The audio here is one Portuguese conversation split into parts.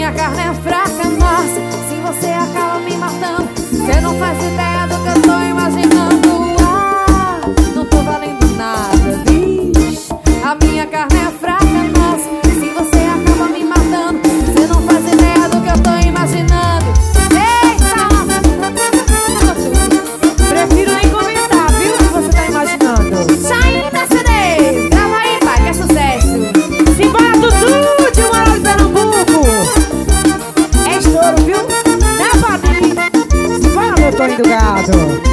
minha carne é fraca, nossa, se você acaba me matando, você não faz ideia do que eu tô imaginando. Ah, não tô valendo nada, bicho. A minha carne é fraca, nossa, se você acaba me matando, você não faz ideia do que eu tô imaginando. Eita! Prefiro nem comentar, viu, o que você tá imaginando. Saindo da CD, grava aí, pai, que é sucesso. Simbora, Dudu, de Moral de Pernambuco. É estouro, viu? Né, padrinho? Simbora, meu Toninho do Gado.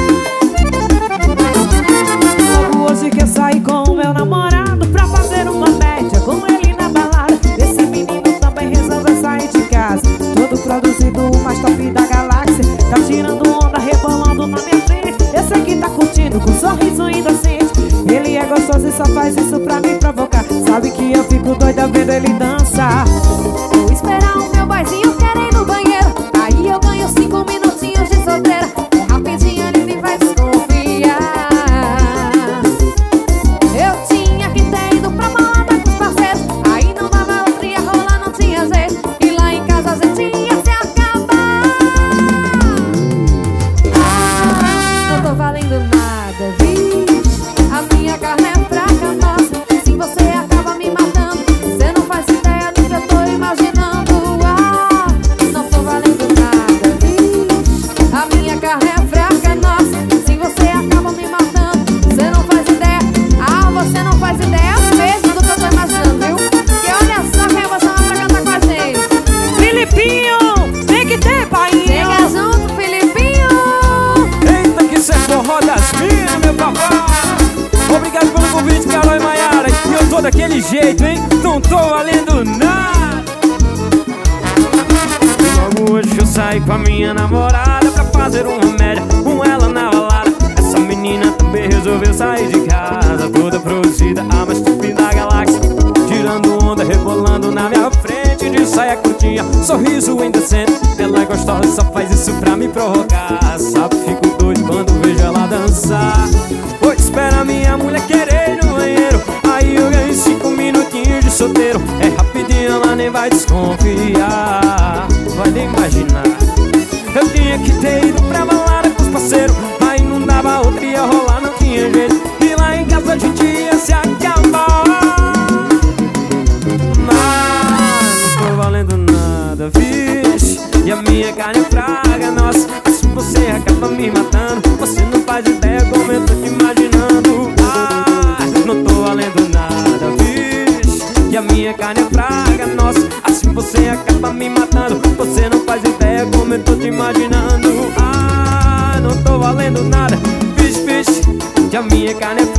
Logo hoje quer sair com o meu namorado pra fazer uma média com ele na balada. Esse menino também resolveu sair de casa, todo produzido, o mais top da galáxia. Tá tirando onda, rebolando na minha frente. Esse aqui tá curtindo com um sorriso inocente. Ele é gostoso e só faz isso pra me provocar. Sabe que eu fico doida vendo ele dançar. Vou esperar o meu boyzinho querer ir no banheiro, aí eu ganho 5 minutinhos de solteira. Rapidinho ele me vai desconfiar. Eu tinha que ter ido pra balada com os parceiros, aí não dava outra, ia rolar, não tinha jeito. E lá em casa a gente ia se acabar. Ah, não tô valendo nada, vixe. A minha carne é fraca, nossa, se você acaba me matando, você não faz ideia do que eu tô imaginando. Ah, não tô valendo nada, vixe. A minha carne é fraca, nossa, se você acaba me matando, você não faz ideia. Ah, você não faz ideia mesmo do que eu tô imaginando, viu? Que olha só quem você vai pra cantar com a gente. Filipinho, tem que ter, pai. Chega junto, Filipinho. Eita, que cê forró das minhas, meu papai. Obrigado pelo convite, Carol e Maiara. E eu tô daquele jeito, hein? Não tô valendo nada. Logo hoje eu saí com a minha namorada pra fazer uma média com ela na balada. Essa menina também resolveu sair de casa, toda produzida, a mais top da galáxia. Tirando onda, rebolando na minha frente, de saia curtinha, sorriso indecente. Ela é gostosa, só faz isso pra me provocar. Sabe, fico doido quando vejo ela dançar. Vou esperar minha mulher querer ir no banheiro, aí eu ganho 5 minutinhos de solteiro. É rapidinho, ela nem vai desconfiar, vai nem imaginar. Eu tinha que ter ido pra balada com os parceiros, aí não dava outra, ia rolar, não tinha jeito. E lá em casa a gente ia se acabar. Mas não tô valendo nada, vixe. E a minha carne é fraca, nossa, se você acaba me matando, você não faz ideia como eu tô te imaginando. Ah, não tô valendo nada, vixe. E a minha carne é fraca, nossa, assim você acaba me matando, você não faz ideia como eu tô te imaginando. Ah, não tô valendo nada, vixe, vixe. E a minha carne é